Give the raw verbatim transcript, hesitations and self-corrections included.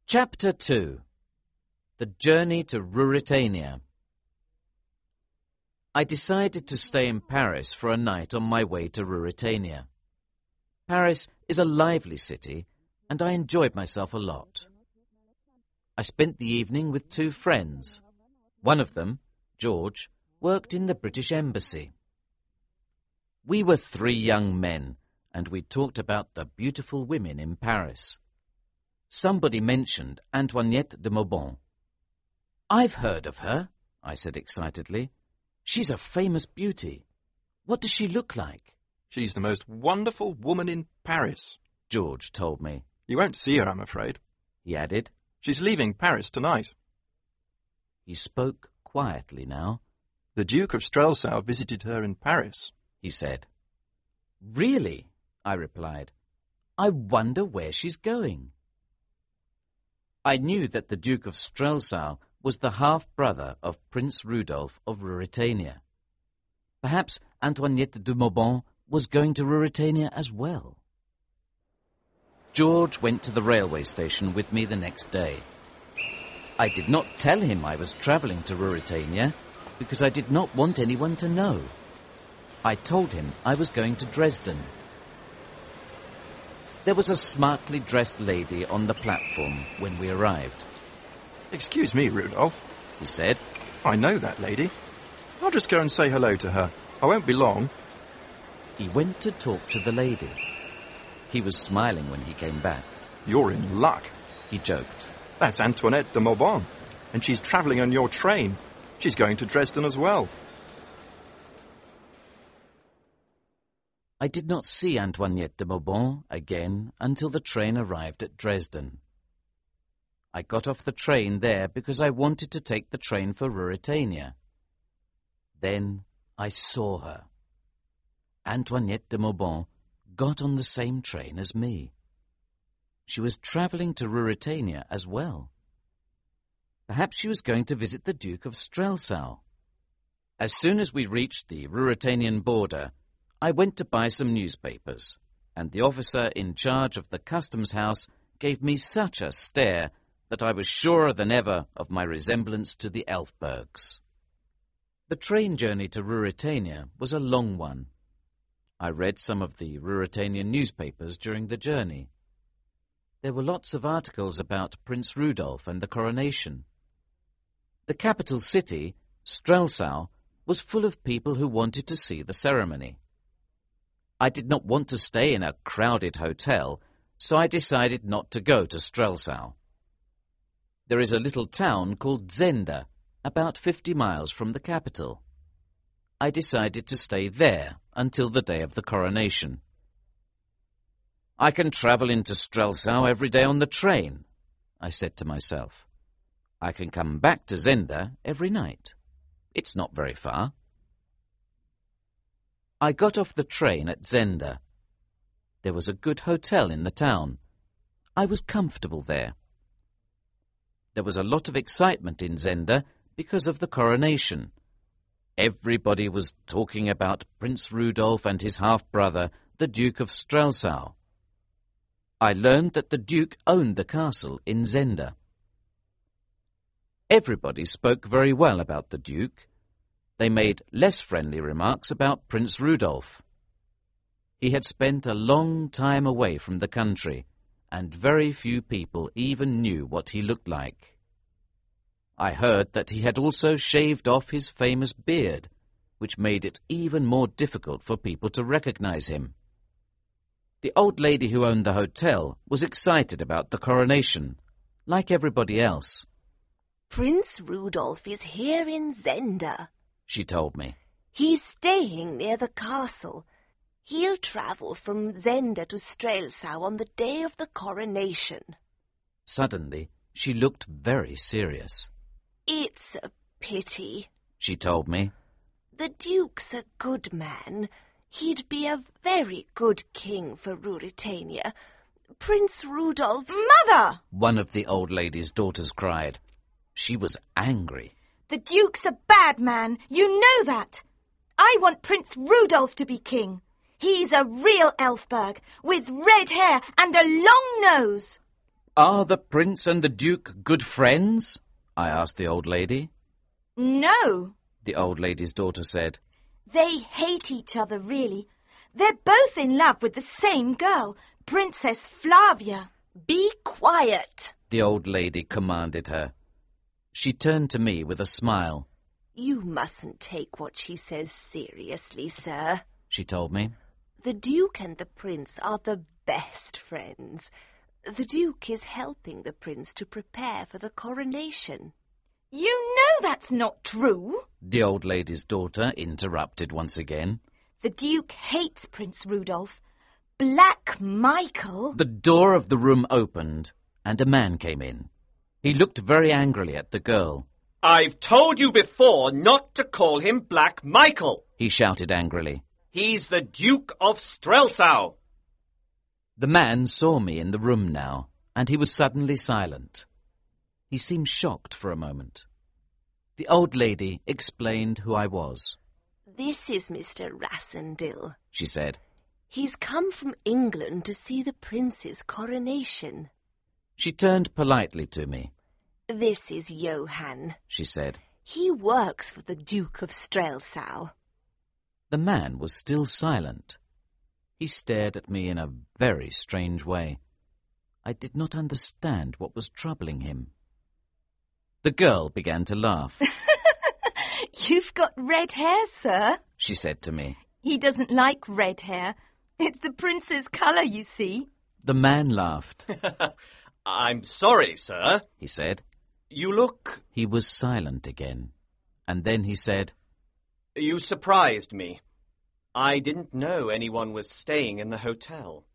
Chapter two. The Journey to Ruritania. I decided to stay in Paris for a night on my way to Ruritania. Paris is a lively city, and I enjoyed myself a lot. I spent the evening with two friends. One of them, George, worked in the British Embassy. We were three young men, and we talked about the beautiful women in Paris. Somebody mentioned Antoinette de Mauban. "I've heard of her," I said excitedly. "She's a famous beauty. What does she look like?" "She's the most wonderful woman in Paris," George told me. "You won't see her, I'm afraid," he added. "She's leaving Paris tonight." He spoke quietly now. "The Duke of Strelsau visited her in Paris," he said. "Really?" I replied. "I wonder where she's going." I knew that the Duke of Strelsau was the half-brother of Prince Rudolph of Ruritania. Perhaps Antoinette de Mauban was going to Ruritania as well. George went to the railway station with me the next day. I did not tell him I was travelling to Ruritania because I did not want anyone to know. I told him I was going to Dresden. There was a smartly dressed lady on the platform when we arrived. "Excuse me, Rudolph," he said. "I know that lady. I'll just go and say hello to her. I won't be long." He went to talk to the lady. He was smiling when he came back. "You're in luck," he joked. "That's Antoinette de Mauban, and she's travelling on your train. She's going to Dresden as well." I did not see Antoinette de Mauban again until the train arrived at Dresden. I got off the train there because I wanted to take the train for Ruritania. Then I saw her. Antoinette de Mauban got on the same train as me. She was travelling to Ruritania as well. Perhaps she was going to visit the Duke of Strelsau. As soon as we reached the Ruritanian border, I went to buy some newspapers, and the officer in charge of the customs house gave me such a stare that I was surer than ever of my resemblance to the Elfbergs. The train journey to Ruritania was a long one. I read some of the Ruritanian newspapers during the journey. There were lots of articles about Prince Rudolph and the coronation. The capital city, Strelsau, was full of people who wanted to see the ceremony. I did not want to stay in a crowded hotel, so I decided not to go to Strelsau. There is a little town called Zenda, about fifty miles from the capital. I decided to stay there until the day of the coronation. "I can travel into Strelsau every day on the train," I said to myself. "I can come back to Zenda every night. It's not very far." I got off the train at Zenda. There was a good hotel in the town. I was comfortable there. There was a lot of excitement in Zenda because of the coronation. Everybody was talking about Prince Rudolph and his half-brother, the Duke of Strelsau. I learned that the Duke owned the castle in Zenda. Everybody spoke very well about the Duke. They made less friendly remarks about Prince Rudolph. He had spent a long time away from the country, and very few people even knew what he looked like. I heard that he had also shaved off his famous beard, which made it even more difficult for people to recognize him. The old lady who owned the hotel was excited about the coronation, like everybody else. "Prince Rudolph is here in Zenda," she told me. "He's staying near the castle. He'll travel from Zenda to Strelsau on the day of the coronation." Suddenly, she looked very serious. "It's a pity," she told me. "The Duke's a good man. He'd be a very good king for Ruritania. Prince Rudolph's—" "Mother!" one of the old lady's daughters cried. She was angry. "The Duke's a bad man. You know that. I want Prince Rudolph to be king. He's a real Elfberg, with red hair and a long nose." Are the prince and the duke good friends? I asked the old lady. No, The old lady's daughter said. they hate each other, really. They're both in love with the same girl, Princess Flavia. Be quiet. The old lady commanded her. She turned to me with a smile. You mustn't take what she says seriously, sir. She told me. The Duke and the Prince are the best friends. The Duke is helping the Prince to prepare for the coronation. You know that's not true. The old lady's daughter interrupted once again. The Duke hates Prince Rudolph. Black Michael. The door of the room opened, and a man came in. He looked very angrily at the girl. I've told you before not to call him Black Michael. He shouted angrily. He's the Duke of Strelsau. The man saw me in the room now, and he was suddenly silent. He seemed shocked for a moment. The old lady explained who I was. This is Mister Rassendyll, She said. He's come from England to see the Prince's coronation. She turned politely to me. This is Johann, She said. He works for the Duke of Strelsau. The man was still silent. He stared at me in a very strange way. I did not understand what was troubling him. The girl began to laugh. You've got red hair, sir, She said to me. He doesn't like red hair. It's the prince's colour, you see. The man laughed. I'm sorry, sir. He said. You look... He was silent again, and then he said, You surprised me. I didn't know anyone was staying in the hotel.